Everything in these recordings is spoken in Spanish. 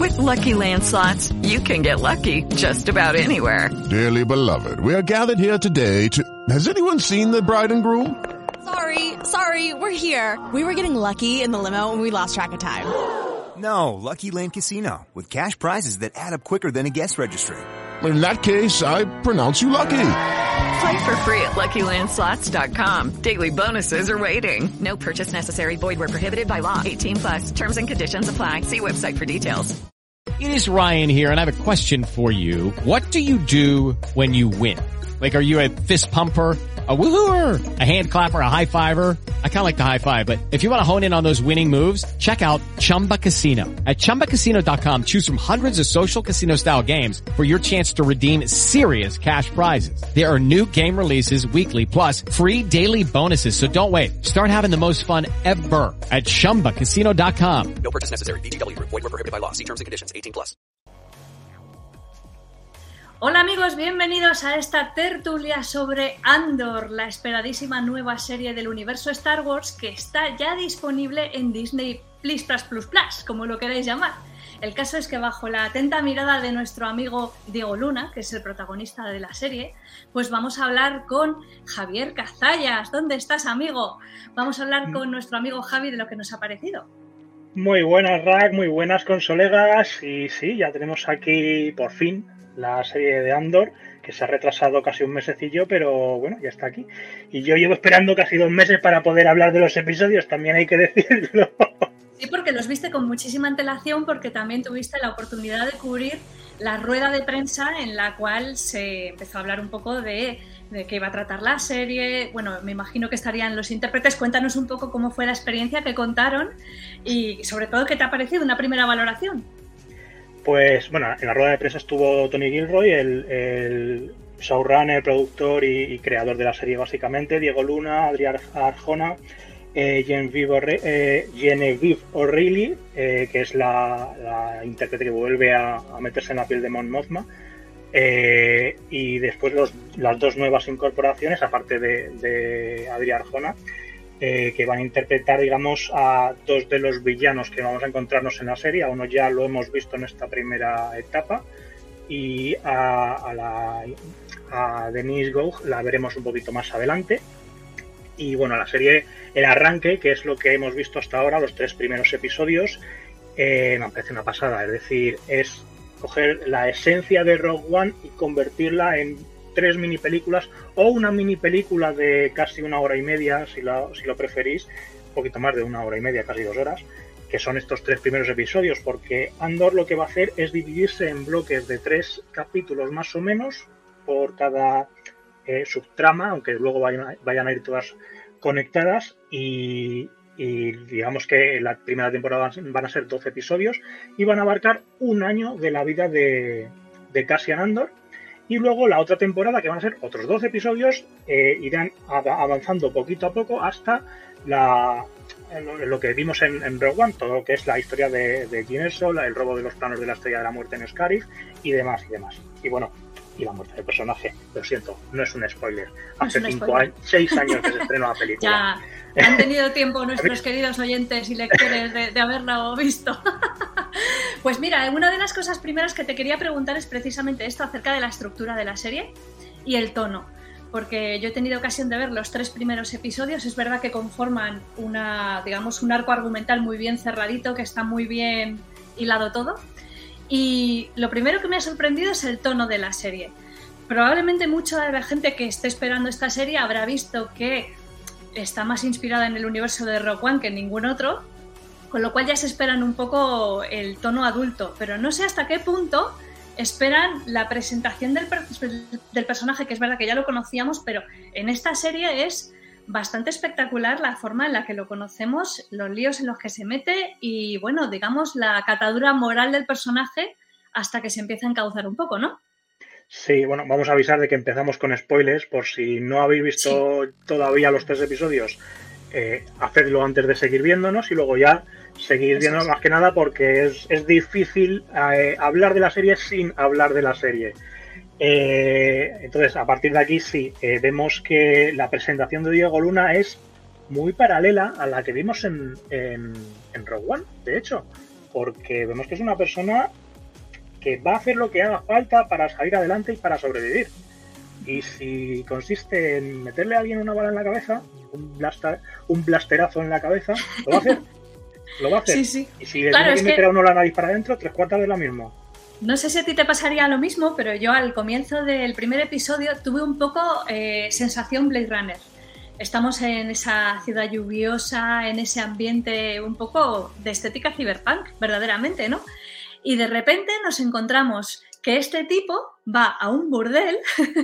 With Lucky Land Slots, you can get lucky just about anywhere. Dearly beloved, we are gathered here today to... Has anyone seen the bride and groom? Sorry, we're here. We were getting lucky in the limo and we lost track of time. No, Lucky Land Casino, with cash prizes that add up quicker than a guest registry. In that case, I pronounce you lucky. Play for free at LuckyLandSlots.com. Daily bonuses are waiting. No purchase necessary. Void where prohibited by law. 18+. Terms and conditions apply. See website for details. It is Ryan here, and I have a question for you. What do you do when you win? Like, are you a fist pumper, a woo-hooer, a hand clapper, a high fiver? I kind of like the high five, but if you want to hone in on those winning moves, check out Chumba Casino. At ChumbaCasino.com, choose from hundreds of social casino-style games for your chance to redeem serious cash prizes. There are new game releases weekly, plus free daily bonuses, so don't wait. Start having the most fun ever at ChumbaCasino.com. No purchase necessary. VGW Group. Void where prohibited by law. See terms and conditions. 18+. Hola amigos, bienvenidos a esta tertulia sobre Andor, la esperadísima nueva serie del universo Star Wars que está ya disponible en Disney Plus, como lo queráis llamar. El caso es que bajo la atenta mirada de nuestro amigo Diego Luna, que es el protagonista de la serie, pues vamos a hablar con Javier Cazallas. ¿Dónde estás, amigo? Vamos a hablar con nuestro amigo Javi de lo que nos ha parecido. Muy buenas, Rack, muy buenas, consolegas. Y sí, ya tenemos aquí por fin la serie de Andor, que se ha retrasado casi un mesecillo, pero bueno, ya está aquí. Y yo llevo esperando casi 2 meses para poder hablar de los episodios, también hay que decirlo. Sí, porque los viste con muchísima antelación, porque también tuviste la oportunidad de cubrir la rueda de prensa en la cual se empezó a hablar un poco de qué iba a tratar la serie. Bueno, me imagino que estarían los intérpretes. Cuéntanos un poco cómo fue la experiencia que contaron y sobre todo qué te ha parecido una primera valoración. Pues bueno, en la rueda de prensa estuvo Tony Gilroy, el showrunner, productor y creador de la serie básicamente, Diego Luna, Adrián Arjona, Genevieve O'Reilly, que es la intérprete que vuelve a meterse en la piel de Mon Mothma, y después las 2 nuevas incorporaciones, aparte de Adrián Arjona, que van a interpretar, digamos, a 2 de los villanos que vamos a encontrarnos en la serie. A uno ya lo hemos visto en esta primera etapa y a Denise Gough la veremos un poquito más adelante. Y bueno, la serie, el arranque, que es lo que hemos visto hasta ahora, los 3 primeros episodios, me parece una pasada. Es decir, es coger la esencia de Rogue One y convertirla en 3 mini películas o una mini película de casi 1 hora y media, si lo preferís, un poquito más de 1 hora y media, casi 2 horas, que son estos 3 primeros episodios, porque Andor lo que va a hacer es dividirse en bloques de 3 capítulos más o menos por cada subtrama, aunque luego vayan a ir todas conectadas, y digamos que la primera temporada van a ser 12 episodios y van a abarcar 1 año de la vida de Cassian Andor. Y luego la otra temporada, que van a ser otros 12 episodios, irán avanzando poquito a poco hasta lo que vimos en Rogue One, todo lo que es la historia de Jyn Erso, el robo de los planos de la Estrella de la Muerte en Scarif y demás. Y bueno, y la muerte del personaje, lo siento, no es un spoiler. Hace 6 años que se estrenó la película. Ya han tenido tiempo nuestros queridos oyentes y lectores de haberlo visto. Pues mira, una de las cosas primeras que te quería preguntar es precisamente esto acerca de la estructura de la serie y el tono, porque yo he tenido ocasión de ver los 3 primeros episodios. Es verdad que conforman un arco argumental muy bien cerradito, que está muy bien hilado todo, y lo primero que me ha sorprendido es el tono de la serie. Probablemente mucha de la gente que esté esperando esta serie habrá visto que está más inspirada en el universo de Rogue One que en ningún otro, con lo cual ya se esperan un poco el tono adulto, pero no sé hasta qué punto esperan la presentación del personaje, que es verdad que ya lo conocíamos, pero en esta serie es bastante espectacular la forma en la que lo conocemos, los líos en los que se mete y, bueno, digamos, la catadura moral del personaje hasta que se empieza a encauzar un poco, ¿no? Sí, bueno, vamos a avisar de que empezamos con spoilers, por si no habéis visto todavía los 3 episodios, hacedlo antes de seguir viéndonos y luego ya seguir viendo, más que nada porque es difícil hablar de la serie sin hablar de la serie. Entonces, a partir de aquí sí, vemos que la presentación de Diego Luna es muy paralela a la que vimos en Rogue One, de hecho. porque vemos que es una persona que va a hacer lo que haga falta para salir adelante y para sobrevivir. Y si consiste en meterle a alguien una bala en la cabeza, un blasterazo en la cabeza, lo va a hacer. Lo va a hacer. Sí. Y si le tiene que meter a uno la nariz para adentro, 3/4 de lo mismo. No sé si a ti te pasaría lo mismo, pero yo al comienzo del primer episodio tuve un poco sensación Blade Runner. Estamos en esa ciudad lluviosa, en ese ambiente un poco de estética cyberpunk, verdaderamente, ¿no? Y de repente nos encontramos que este tipo va a un burdel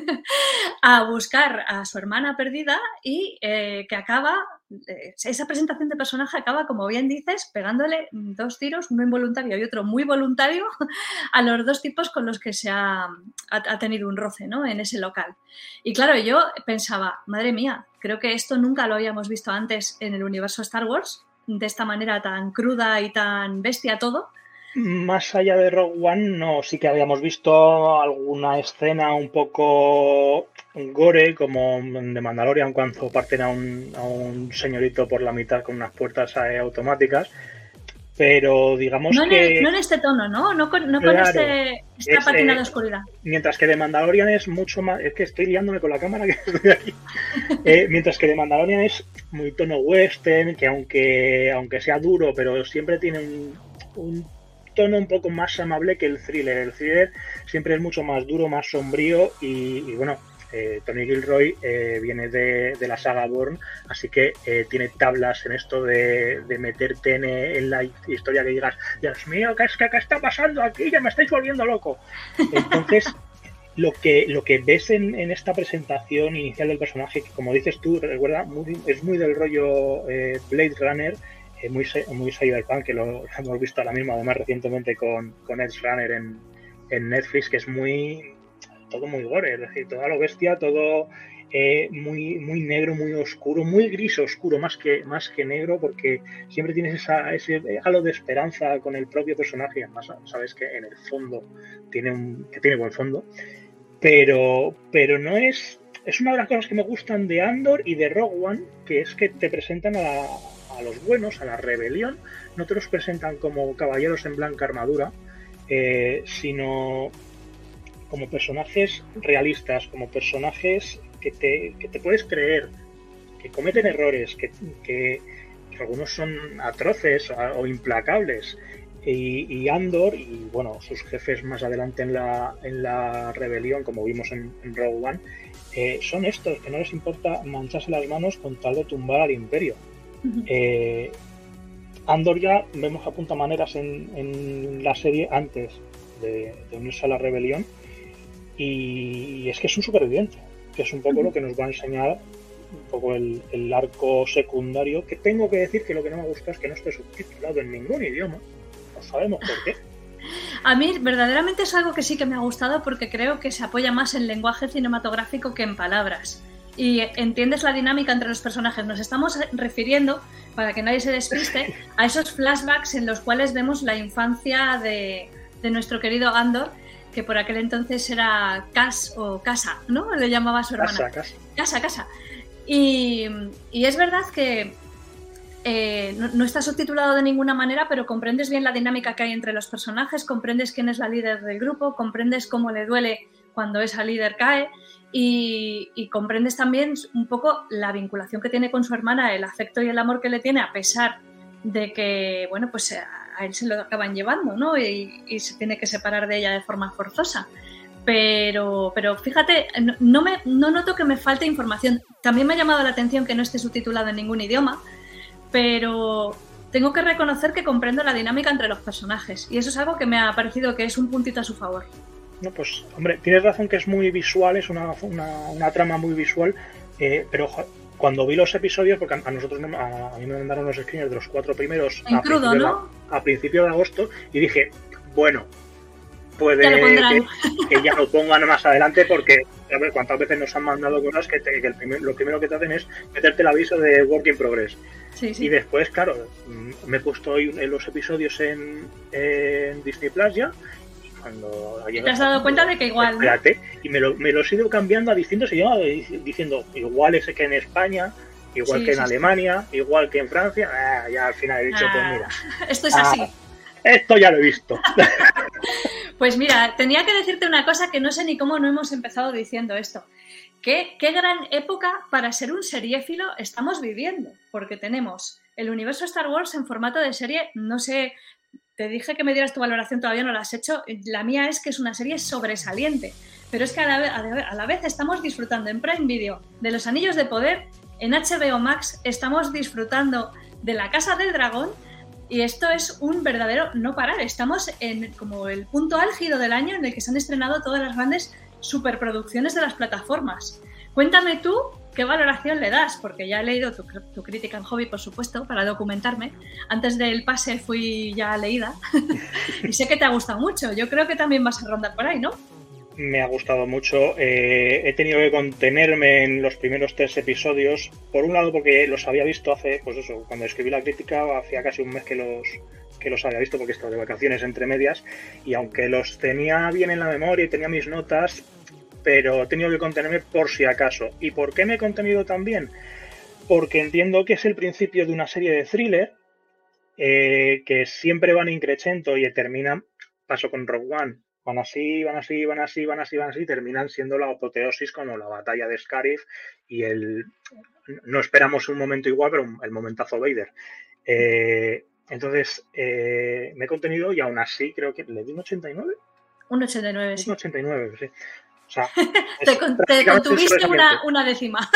a buscar a su hermana perdida y que acaba, esa presentación de personaje acaba, como bien dices, pegándole 2 tiros, uno involuntario y otro muy voluntario, a los 2 tipos con los que se ha tenido un roce, ¿no? En ese local. Y claro, yo pensaba, madre mía, creo que esto nunca lo habíamos visto antes en el universo Star Wars, de esta manera tan cruda y tan bestia todo. Más allá de Rogue One, no, sí que habíamos visto alguna escena un poco gore, como de Mandalorian, cuando parten a un señorito por la mitad con unas puertas automáticas, pero digamos no que... No en este tono, ¿no? No con claro, esta pátina de oscuridad. Mientras que de Mandalorian es mucho más... Es que estoy liándome con la cámara que estoy aquí. Mientras que de Mandalorian es muy tono western, que aunque sea duro, pero siempre tiene un tono un poco más amable que el thriller. El thriller siempre es mucho más duro, más sombrío y bueno, Tony Gilroy viene de la saga Bourne, así que tiene tablas en esto de meterte en la historia que digas, Dios mío, ¿qué está pasando aquí? Ya me estáis volviendo loco. Entonces, lo que ves en esta presentación inicial del personaje, que como dices tú, recuerda, es muy del rollo Blade Runner, muy cyberpunk, que lo hemos visto ahora mismo, además recientemente con Edge Runner en Netflix, que es todo muy gore, es decir, todo a lo bestia, todo muy negro, muy oscuro, muy gris oscuro, más que negro, porque siempre tienes ese halo de esperanza con el propio personaje. Además, sabes que en el fondo tiene buen fondo, pero no es una de las cosas que me gustan de Andor y de Rogue One, que es que te presentan a los buenos, a la rebelión. No te los presentan como caballeros en blanca armadura, sino como personajes realistas, como personajes que te puedes creer, que cometen errores, que algunos son atroces o implacables. Y Andor y bueno, sus jefes más adelante en la rebelión, como vimos en Rogue One, son estos que no les importa mancharse las manos con tal de tumbar al Imperio. Andor ya vemos que apunta maneras en la serie antes de unirse a la rebelión, y es que es un superviviente, que es un poco lo que nos va a enseñar un poco el arco secundario, que tengo que decir que lo que no me gusta es que no esté subtitulado en ningún idioma. No sabemos por qué. A mí verdaderamente es algo que sí que me ha gustado, porque creo que se apoya más en lenguaje cinematográfico que en palabras. Y entiendes la dinámica entre los personajes. Nos estamos refiriendo, para que nadie se despiste, a esos flashbacks en los cuales vemos la infancia de nuestro querido Andor, que por aquel entonces era Cas o Casa, ¿no? Le llamaba a su hermana. Casa. Y es verdad que no está subtitulado de ninguna manera, pero comprendes bien la dinámica que hay entre los personajes, comprendes quién es la líder del grupo, comprendes cómo le duele cuando esa líder cae, y comprendes también un poco la vinculación que tiene con su hermana, el afecto y el amor que le tiene, a pesar de que, bueno, pues a él se lo acaban llevando, ¿no? Y se tiene que separar de ella de forma forzosa. Pero fíjate, no noto que me falte información. También me ha llamado la atención que no esté subtitulado en ningún idioma, pero tengo que reconocer que comprendo la dinámica entre los personajes, y eso es algo que me ha parecido que es un puntito a su favor. No, pues, hombre, tienes razón que es muy visual, es una trama muy visual, pero cuando vi los episodios, porque a mí me mandaron los screeners de los 4 primeros en crudo, ¿no? A principios de agosto, y dije, bueno, puede que ya lo pongan más adelante, porque a ver cuántas veces nos han mandado cosas que lo primero que te hacen es meterte el aviso de Work in Progress. Sí. Y después, claro, me he puesto hoy los episodios en Disney Plus ya, y cuando ¿te has dado cuenta de que igual? Espérate, y me los he ido cambiando a distintos idiomas, diciendo igual es que en España, igual que en Alemania, igual que en Francia. Ya al final he dicho, pues mira, esto es así. Esto ya lo he visto. Pues mira, tenía que decirte una cosa que no sé ni cómo no hemos empezado diciendo esto. Qué gran época para ser un seriéfilo estamos viviendo, porque tenemos el universo Star Wars en formato de serie, no sé, te dije que me dieras tu valoración, todavía no la has hecho, la mía es que es una serie sobresaliente, pero es que a la vez estamos disfrutando en Prime Video de Los Anillos de Poder, en HBO Max estamos disfrutando de La Casa del Dragón, y esto es un verdadero no parar, estamos en como el punto álgido del año en el que se han estrenado todas las grandes superproducciones de las plataformas. Cuéntame tú qué valoración le das, porque ya he leído tu crítica en Hobby, por supuesto, para documentarme. Antes del pase fui ya leída y sé que te ha gustado mucho. Yo creo que también vas a rondar por ahí, ¿no? Me ha gustado mucho. He tenido que contenerme en los primeros 3 episodios. Por un lado porque los había visto hace, pues eso, cuando escribí la crítica, hacía casi un mes que los había visto porque estaba de vacaciones entre medias, y aunque los tenía bien en la memoria y tenía mis notas, pero he tenido que contenerme por si acaso. ¿Y por qué me he contenido también? Porque entiendo que es el principio de una serie de thriller que siempre van increchendo y terminan, paso con Rogue One, van así, terminan siendo la apoteosis como la batalla de Scarif y no esperamos un momento igual, pero el momentazo Vader. Entonces, me he contenido y aún así creo que le di un 89. Un 89, sí. Un 89, sí. O sea, te contuviste una décima.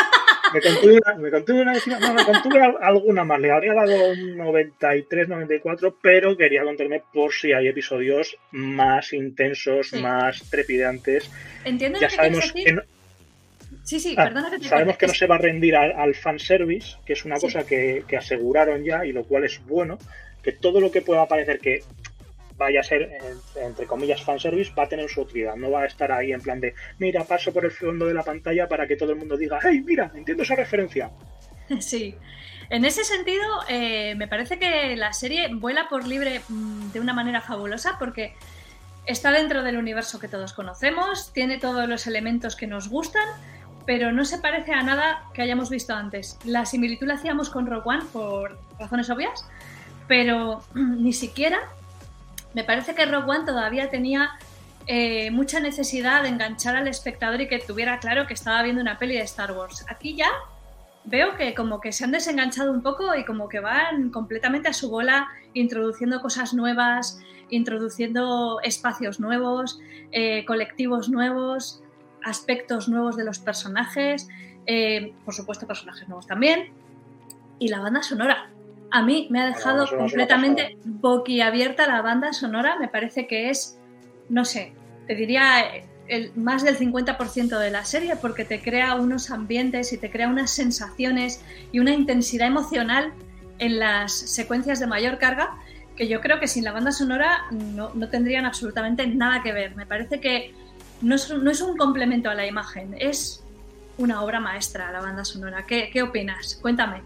Me contuve una décima, no, me contuve alguna más. Le habría dado un 93, 94, pero quería contenerme por si hay episodios más intensos, sí, más trepidantes. Entiendo ya lo que sabemos quieres decir. Sí, perdona que te sabemos que no se va a rendir al fanservice, que es una cosa que aseguraron ya, y lo cual es bueno, que todo lo que pueda parecer que vaya a ser, entre comillas, fanservice, va a tener su utilidad. No va a estar ahí en plan de, mira, paso por el fondo de la pantalla para que todo el mundo diga, hey, mira, entiendo esa referencia. Sí. En ese sentido, me parece que la serie vuela por libre de una manera fabulosa, porque está dentro del universo que todos conocemos, tiene todos los elementos que nos gustan, pero no se parece a nada que hayamos visto antes. La similitud la hacíamos con Rogue One por razones obvias, pero ni siquiera. Me parece que Rogue One todavía tenía mucha necesidad de enganchar al espectador y que tuviera claro que estaba viendo una peli de Star Wars. Aquí ya veo que como que se han desenganchado un poco y como que van completamente a su bola, introduciendo cosas nuevas, introduciendo espacios nuevos, colectivos nuevos, aspectos nuevos de los personajes, por supuesto personajes nuevos también, y la banda sonora. A mí me ha dejado completamente boquiabierta la banda sonora. Me parece que es, no sé, te diría más del 50% de la serie, porque te crea unos ambientes y te crea unas sensaciones y una intensidad emocional en las secuencias de mayor carga que yo creo que sin la banda sonora no tendrían absolutamente nada que ver. Me parece que no es un complemento a la imagen, es una obra maestra la banda sonora. ¿Qué opinas? Cuéntame.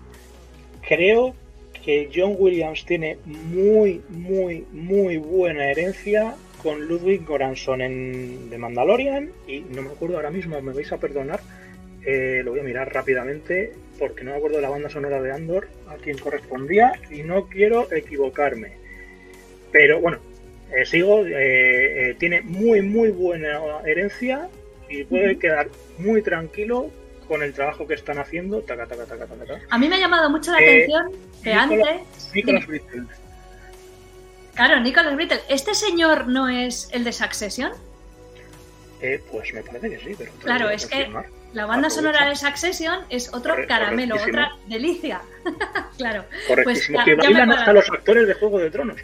Creo que John Williams tiene muy buena herencia con Ludwig Göransson en The Mandalorian, y no me acuerdo ahora mismo, me vais a perdonar, lo voy a mirar rápidamente porque no me acuerdo de la banda sonora de Andor a quien correspondía y no quiero equivocarme, pero bueno, sigo, tiene muy buena herencia y puede quedar muy tranquilo con el trabajo que están haciendo. A mí me ha llamado mucho la atención que Nicholas Brittle. Claro, Nicholas Brittle. ¿Este señor no es el de Succession? Pues me parece que sí, pero claro, es que la banda sonora de Succession es otro caramelo, otra delicia. Claro. Correctísimo, pues, que bailan hasta los actores de Juego de Tronos.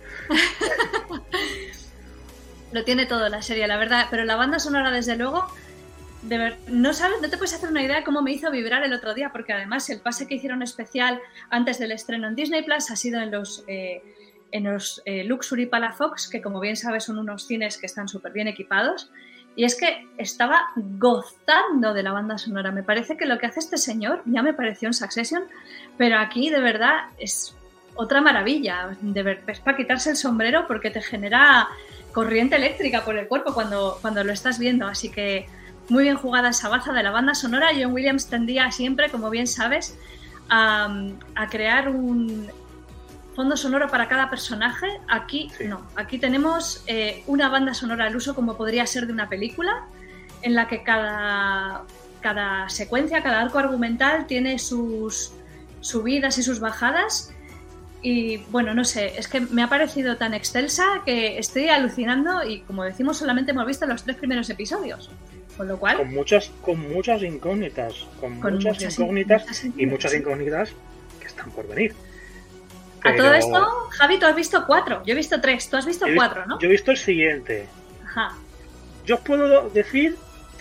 Lo tiene todo la serie, la verdad, pero la banda sonora, desde luego, no te puedes hacer una idea de cómo me hizo vibrar el otro día, porque además el pase que hicieron especial antes del estreno en Disney Plus ha sido en los Luxury Palafox, que como bien sabes son unos cines que están súper bien equipados, y es que estaba gozando de la banda sonora. Me parece que lo que hace este señor ya me pareció en Succession, pero aquí de verdad es otra maravilla. Es para quitarse el sombrero, porque te genera corriente eléctrica por el cuerpo cuando lo estás viendo, así que muy bien jugada esa baza de la banda sonora. John Williams tendía siempre, como bien sabes, a crear fondo sonoro para cada personaje. Aquí no, aquí tenemos una banda sonora al uso como podría ser de una película, en la que cada secuencia, cada arco argumental tiene sus subidas y sus bajadas. Y bueno, no sé, es que me ha parecido tan excelsa que estoy alucinando y, como decimos, solamente hemos visto los 3 primeros episodios. Con lo cual... Con muchas incógnitas. Con muchas incógnitas y muchas incógnitas que están por venir. Pero... A todo esto, Javi, tú has visto 4. Yo he visto 3. Tú has visto 4, ¿no? Yo he visto el siguiente. Ajá. Yo os puedo decir...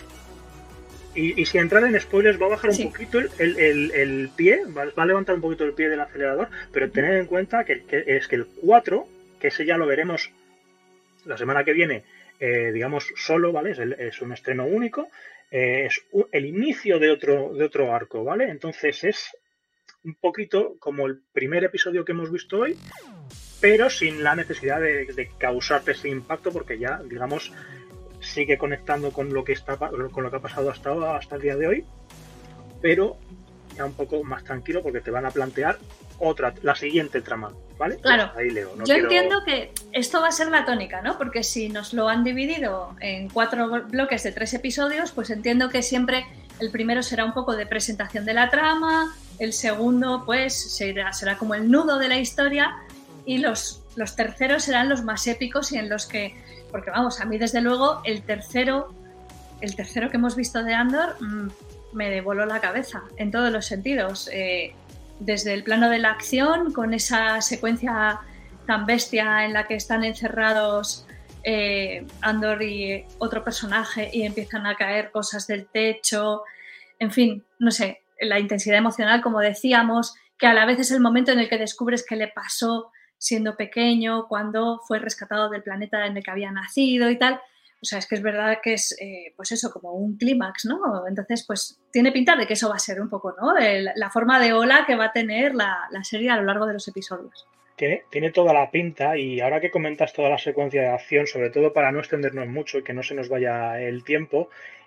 Y sin entrar en spoilers, va a bajar un poquito el pie, va a levantar un poquito el pie del acelerador, pero tened en cuenta que el 4, que ese ya lo veremos la semana que viene, digamos solo, ¿vale? Es un estreno único, es el inicio de otro arco, ¿vale? Entonces es un poquito como el primer episodio que hemos visto hoy, pero sin la necesidad de causarte ese impacto, porque ya, digamos, sigue conectando con lo que ha pasado hasta el día de hoy, pero ya un poco más tranquilo porque te van a plantear la siguiente trama, ¿vale? Claro. Pues ahí leo. Entiendo que esto va a ser la tónica, ¿no? Porque si nos lo han dividido en 4 bloques de 3 episodios, pues entiendo que siempre el primero será un poco de presentación de la trama, el segundo pues será como el nudo de la historia, y los terceros serán los más épicos y en los que... Porque vamos, a mí desde luego el tercero que hemos visto de Andor me voló la cabeza en todos los sentidos. Desde el plano de la acción, con esa secuencia tan bestia en la que están encerrados Andor y otro personaje y empiezan a caer cosas del techo. En fin, no sé, la intensidad emocional, como decíamos, que a la vez es el momento en el que descubres qué le pasó siendo pequeño, cuando fue rescatado del planeta en el que había nacido y tal. O sea, es que es verdad que es, pues eso, como un clímax, ¿no? Entonces, pues tiene pinta de que eso va a ser un poco, ¿no? La forma de ola que va a tener la serie a lo largo de los episodios. Tiene toda la pinta, y ahora que comentas toda la secuencia de acción, sobre todo para no extendernos mucho y que no se nos vaya el tiempo,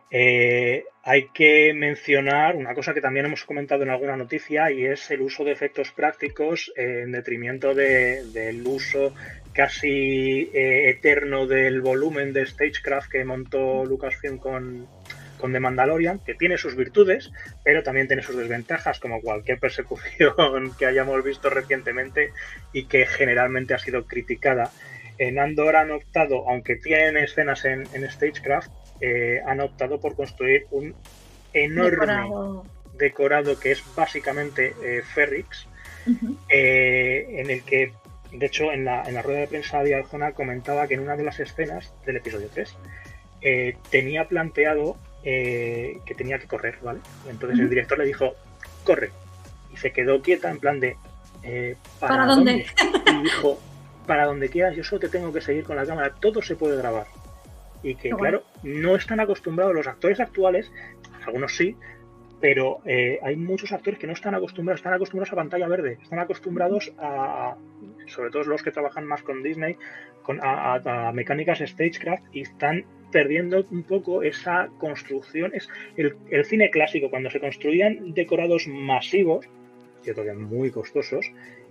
hay que mencionar una cosa que también hemos comentado en alguna noticia, y es el uso de efectos prácticos en detrimento del uso casi eterno del volumen de Stagecraft que montó Lucasfilm con The Mandalorian, que tiene sus virtudes, pero también tiene sus desventajas, como cualquier persecución que hayamos visto recientemente y que generalmente ha sido criticada. En Andor han optado, aunque tienen escenas en Stagecraft, han optado por construir un enorme decorado que es básicamente Ferrix, en el que, de hecho, en la rueda de prensa de Arjona comentaba que en una de las escenas del episodio 3 tenía planteado que tenía que correr, ¿vale? Entonces el director le dijo, corre, y se quedó quieta en plan de ¿para dónde? Y dijo, para donde quieras, yo solo te tengo que seguir con la cámara, todo se puede grabar. Y que, claro, no están acostumbrados los actores actuales, algunos sí, pero hay muchos actores que no están acostumbrados a pantalla verde, están acostumbrados a, sobre todo los que trabajan más con Disney, a mecánicas Stagecraft, y están perdiendo un poco esa construcción. Es el cine clásico, cuando se construían decorados masivos, que todavía muy costosos,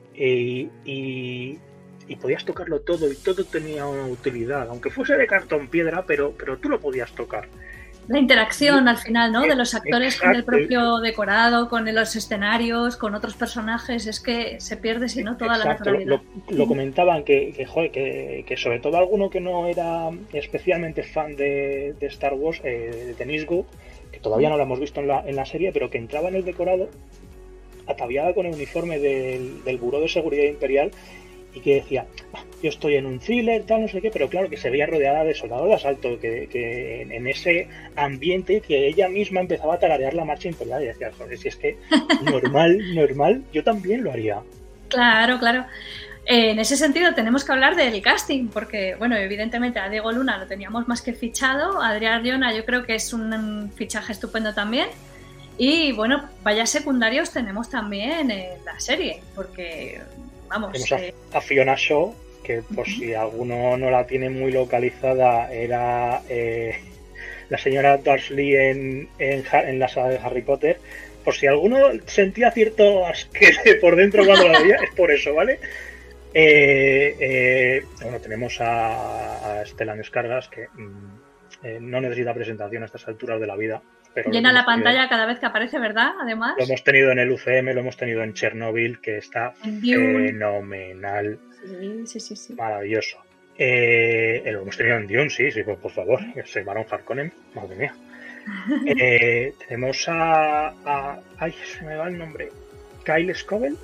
y podías tocarlo todo, y todo tenía una utilidad, aunque fuese de cartón piedra, pero tú lo podías tocar. La interacción al final, ¿no? De los actores con el propio decorado, con los escenarios, con otros personajes, es que se pierde, si no, toda la naturalidad. Lo comentaban que sobre todo alguno que no era especialmente fan de Star Wars, de Denise Gough, que todavía no lo hemos visto en la serie, pero que entraba en el decorado ataviada con el uniforme del Buró de Seguridad Imperial, y que decía, yo estoy en un thriller, tal, no sé qué, pero claro, que se veía rodeada de soldados de asalto, que en ese ambiente, que ella misma empezaba a tararear la marcha imperial, y decía, joder, si es que normal, yo también lo haría. Claro. En ese sentido tenemos que hablar del casting, porque, bueno, evidentemente a Diego Luna lo teníamos más que fichado, a Adrià Arjona yo creo que es un fichaje estupendo también, y bueno, vaya secundarios tenemos también en la serie, porque... Tenemos a Fiona Shaw, que por si alguno no la tiene muy localizada, era la señora Dursley en la saga de Harry Potter. Por si alguno sentía cierto asquete por dentro cuando la veía, es por eso, ¿vale? Bueno, tenemos a Stellan Skarsgård, que no necesita presentación a estas alturas de la vida. Pero llena la pantalla cada vez que aparece, ¿verdad? Además. Lo hemos tenido en el UCM, lo hemos tenido en Chernobyl, que está fenomenal. Sí. Maravilloso. Lo hemos tenido en Dune, sí, por favor. Ese Baron Harkonnen, madre mía. Tenemos ay, se me va el nombre. Kyle Scoville.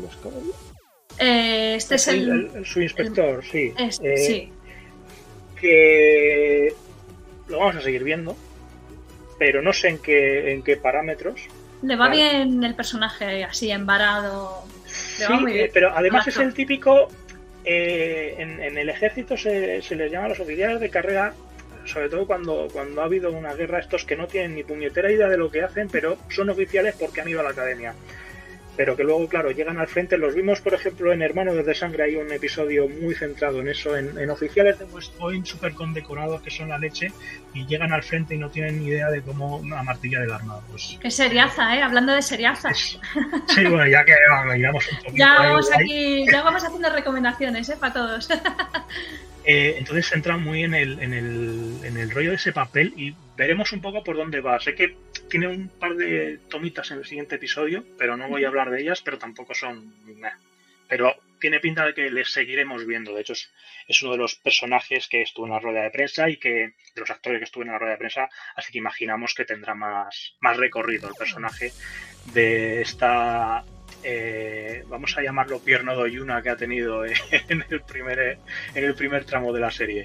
Este es su inspector, sí. Sí. Que lo vamos a seguir viendo, pero no sé en qué parámetros. Le va bien el personaje así, embarado. Le va muy bien. Pero además es el típico... en el ejército se les llama a los oficiales de carrera, sobre todo cuando ha habido una guerra, estos que no tienen ni puñetera idea de lo que hacen, pero son oficiales porque han ido a la academia. Pero que luego, claro, llegan al frente. Los vimos, por ejemplo, en Hermanos de Sangre. Hay un episodio muy centrado en eso, en oficiales de West Point súper condecorados que son la leche y llegan al frente y no tienen ni idea de cómo amartillar el arma. Pues, qué seriaza, hablando de seriazas. Sí, bueno, ya que llevamos un poquito ya vamos haciendo recomendaciones, para todos. Entonces entra muy en el rollo de ese papel y veremos un poco por dónde va. Sé que tiene un par de tomitas en el siguiente episodio, pero no voy a hablar de ellas, pero tampoco son... Pero tiene pinta de que les seguiremos viendo. De hecho, es uno de los personajes que estuvo en la rueda de prensa y de los actores que estuvo en la rueda de prensa, así que imaginamos que tendrá más recorrido el personaje de esta... vamos a llamarlo pierno de Yuna que ha tenido en el primer tramo de la serie.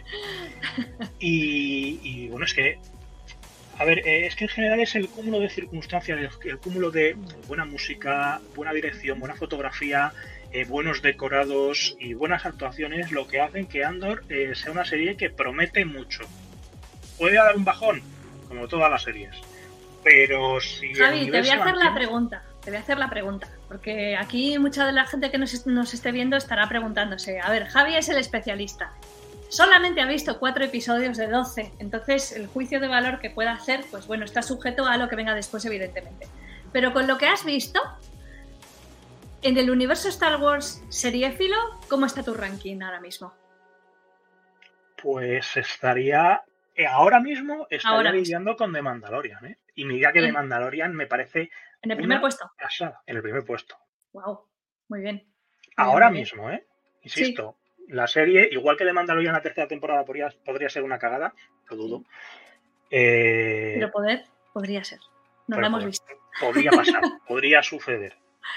Y bueno, es que a ver, es que en general es el cúmulo de circunstancias, el cúmulo de buena música, buena dirección, buena fotografía, buenos decorados y buenas actuaciones lo que hacen que Andor sea una serie que promete mucho. Puede dar un bajón, como todas las series, pero si... Javi, te voy a hacer la pregunta, porque aquí mucha de la gente que nos esté viendo estará preguntándose, a ver, Javi es el especialista, solamente ha visto 4 episodios de 12, entonces el juicio de valor que pueda hacer, pues bueno, está sujeto a lo que venga después, evidentemente. Pero con lo que has visto, en el universo Star Wars seriéfilo, ¿cómo está tu ranking ahora mismo? Pues estaría... ahora mismo estaría lidiando con The Mandalorian, y mira que The Mandalorian me parece... ¿En el primer puesto? Pasada, en el primer puesto. Wow, muy bien. Ahora mismo, insisto, sí. La serie, igual que The Mandalorian la tercera temporada podría ser una cagada, lo dudo. Pero podría ser. No lo hemos visto. Podría pasar, podría suceder.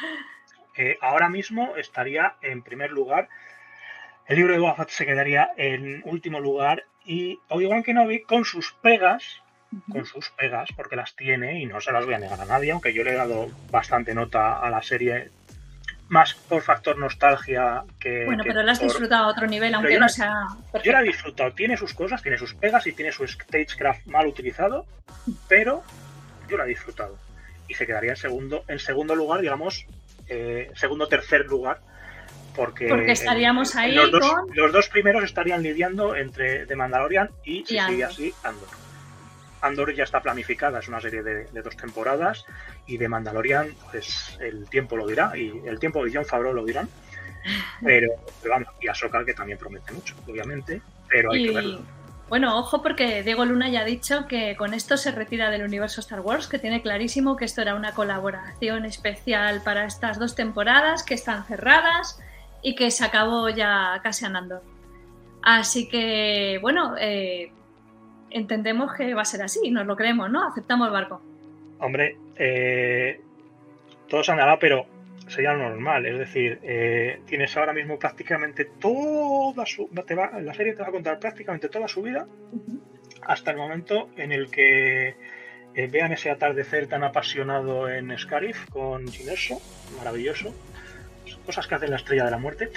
Ahora mismo estaría en primer lugar. El libro de Boba Fett se quedaría en último lugar y Obi-Wan Kenobi con sus pegas, porque las tiene y no se las voy a negar a nadie, aunque yo le he dado bastante nota a la serie, más por factor nostalgia que... Bueno, pero la has disfrutado a otro nivel, aunque no sea perfecto. Yo la he disfrutado, tiene sus cosas, tiene sus pegas y tiene su stagecraft mal utilizado, pero yo la he disfrutado. Y se quedaría en segundo lugar, digamos, tercer lugar, porque estaríamos ahí los dos primeros estarían lidiando entre The Mandalorian y si sigue así, Andor. Andor ya está planificada, es una serie de 2 temporadas y The Mandalorian, pues el tiempo lo dirá y el tiempo de Jon Favreau lo dirán, pero vamos, y Ahsoka que también promete mucho, obviamente, pero hay que verlo. Bueno, ojo porque Diego Luna ya ha dicho que con esto se retira del universo Star Wars, que tiene clarísimo que esto era una colaboración especial para estas 2 temporadas que están cerradas y que se acabó ya casi en Andor. Así que, bueno, entendemos que va a ser así, nos lo creemos, ¿no? Aceptamos el barco. Hombre, todo se andará, pero sería normal, es decir, tienes ahora mismo prácticamente toda la serie te va a contar prácticamente toda su vida, hasta el momento en el que vean ese atardecer tan apasionado en Scarif con Jyn Erso, maravilloso, cosas que hacen la Estrella de la Muerte,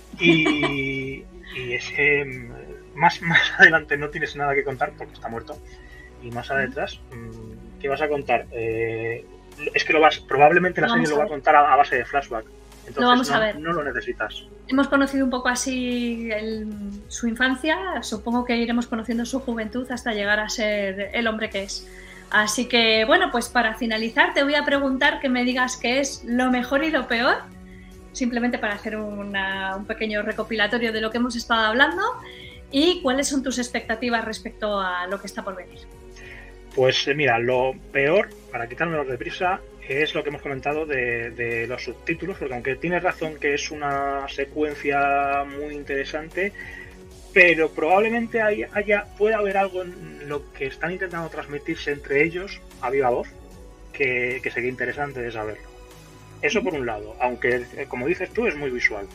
y ese más adelante no tienes nada que contar porque está muerto, y más atrás, ¿qué vas a contar? Es que probablemente la serie lo va a contar a base de flashback, entonces lo vamos a ver. No lo necesitas. Hemos conocido un poco así su infancia, supongo que iremos conociendo su juventud hasta llegar a ser el hombre que es. Así que, bueno, pues para finalizar te voy a preguntar que me digas qué es lo mejor y lo peor simplemente para hacer un pequeño recopilatorio de lo que hemos estado hablando, y cuáles son tus expectativas respecto a lo que está por venir. Pues mira, lo peor, para quitármelos de prisa, es lo que hemos comentado de los subtítulos, porque aunque tienes razón que es una secuencia muy interesante, pero probablemente pueda haber algo en lo que están intentando transmitirse entre ellos a viva voz que sería interesante de saberlo. Eso por un lado, aunque como dices tú es muy visual.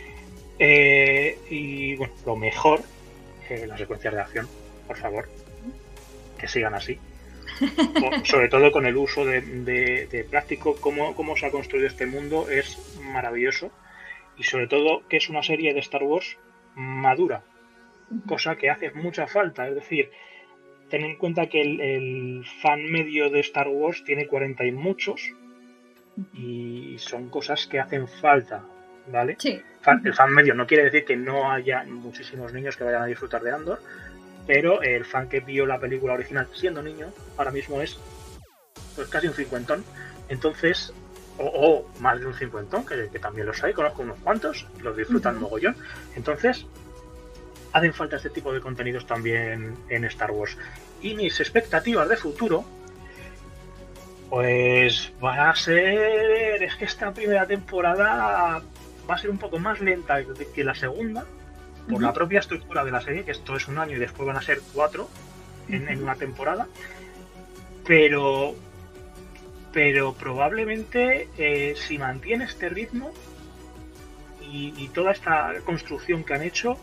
Y bueno, lo mejor, las secuencias de acción, por favor, que sigan así. Sobre todo con el uso de plástico, cómo se ha construido este mundo es maravilloso, y sobre todo que es una serie de Star Wars madura, cosa que hace mucha falta. Es decir, ten en cuenta que el fan medio de Star Wars tiene 40 y muchos, y son cosas que hacen falta, ¿vale? Sí. El fan medio no quiere decir que no haya muchísimos niños que vayan a disfrutar de Andor, pero el fan que vio la película original siendo niño ahora mismo es pues casi un cincuentón. Entonces, o más de un cincuentón, que también los hay, conozco unos cuantos, los disfrutan mogollón. Entonces, hacen falta este tipo de contenidos también en Star Wars. Y mis expectativas de futuro, pues van a ser... Es que esta primera temporada va a ser un poco más lenta que la segunda, por la propia estructura de la serie, que esto es un año y después van a ser 4 en una temporada, pero probablemente si mantiene este ritmo y toda esta construcción que han hecho,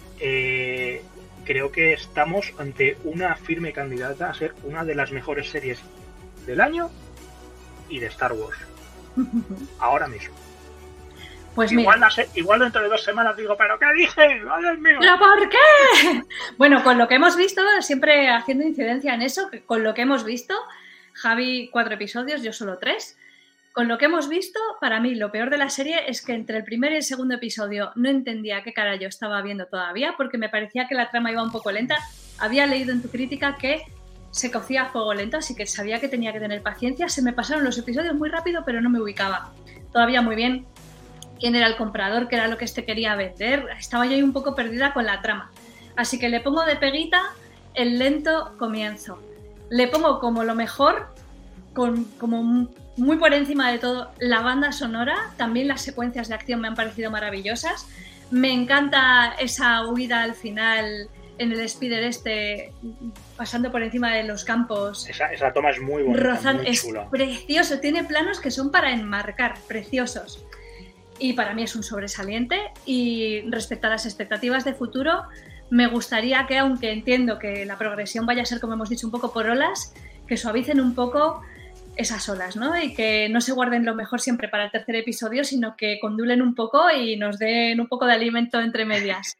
creo que estamos ante una firme candidata a ser una de las mejores series del año y de Star Wars ahora mismo. Pues igual dentro de 2 semanas digo, ¿pero qué dije? ¡Madre mía! ¿Pero por qué? Bueno, con lo que hemos visto, siempre haciendo incidencia en eso, con lo que hemos visto, Javi 4 episodios, yo solo 3. Con lo que hemos visto, para mí lo peor de la serie es que entre el primer y el segundo episodio no entendía qué cara yo estaba viendo todavía, porque me parecía que la trama iba un poco lenta. Había leído en tu crítica que se cocía a fuego lento, así que sabía que tenía que tener paciencia. Se me pasaron los episodios muy rápido, pero no me ubicaba todavía muy bien quién era el comprador, qué era lo que quería vender. Estaba yo ahí un poco perdida con la trama. Así que le pongo de peguita el lento comienzo. Le pongo como lo mejor, como muy por encima de todo, la banda sonora. También las secuencias de acción me han parecido maravillosas. Me encanta esa huida al final en el speeder pasando por encima de los campos. Esa toma es muy bonita, muy chula. Es precioso, tiene planos que son para enmarcar, preciosos. Y para mí es un sobresaliente. Y respecto a las expectativas de futuro, me gustaría que, aunque entiendo que la progresión vaya a ser, como hemos dicho, un poco por olas, que suavicen un poco esas olas, ¿no? Y que no se guarden lo mejor siempre para el tercer episodio, sino que condulen un poco y nos den un poco de alimento entre medias.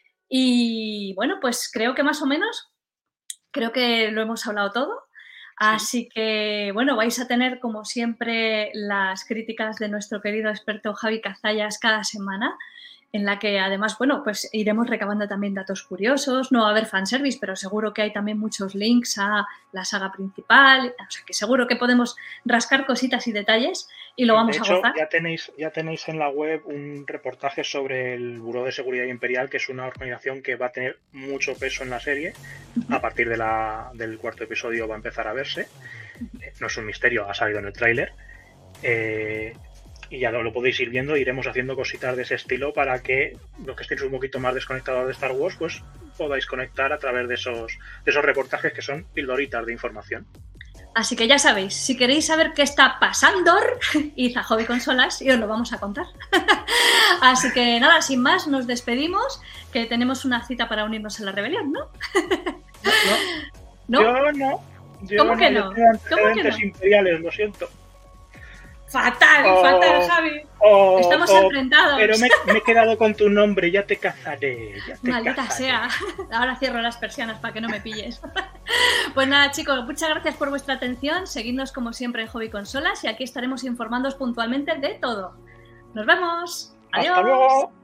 Y bueno, pues creo que más o menos, creo que lo hemos hablado todo. Así que, bueno, vais a tener, como siempre, las críticas de nuestro querido experto Javi Cazallas cada semana, en la que además, bueno, pues iremos recabando también datos curiosos. No va a haber fanservice, pero seguro que hay también muchos links a la saga principal. O sea, que seguro que podemos rascar cositas y detalles y lo vamos a gozar. Ya tenéis en la web un reportaje sobre el Buró de Seguridad Imperial, que es una organización que va a tener mucho peso en la serie. A partir del 4º episodio va a empezar a verse. No es un misterio, ha salido en el tráiler. Y ya lo podéis ir viendo, iremos haciendo cositas de ese estilo para que los que estéis un poquito más desconectados de Star Wars, pues podáis conectar a través de esos reportajes que son pildoritas de información. Así que ya sabéis, si queréis saber qué está pasando, id a Hobby Consolas y os lo vamos a contar. Así que nada, sin más, nos despedimos, que tenemos una cita para unirnos a la rebelión, ¿no? ¿No? Yo no. ¿Cómo que no? ¿Cómo que no? Imperiales, lo siento. Fatal, Javi. Estamos enfrentados. Pero me he quedado con tu nombre, ya te cazaré. Maldita sea. Ahora cierro las persianas para que no me pilles. Pues nada, chicos, muchas gracias por vuestra atención. Seguidnos como siempre en Hobby Consolas y aquí estaremos informándoos puntualmente de todo. Nos vemos. Adiós. Hasta luego.